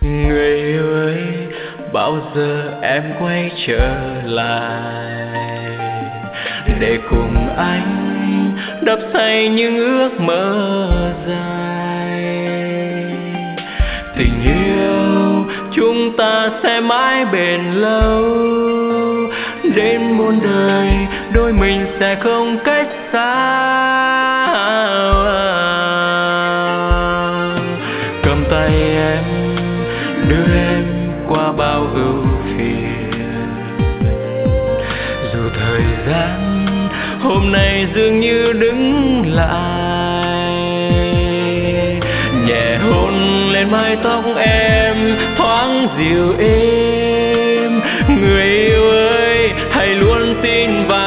Người yêu ơi, bao giờ em quay trở lại để cùng anh đắp xây những ước mơ dài. Tình yêu chúng ta sẽ mãi bền lâu, đến muôn đời đôi mình sẽ không cách xa. Cầm tay em, đưa em qua bao ưu phiền, dù thời gian hôm nay dường như đứng lại. Nhẹ hôn lên mái tóc em thoáng dịu êm. Người yêu ơi, hãy luôn tin vào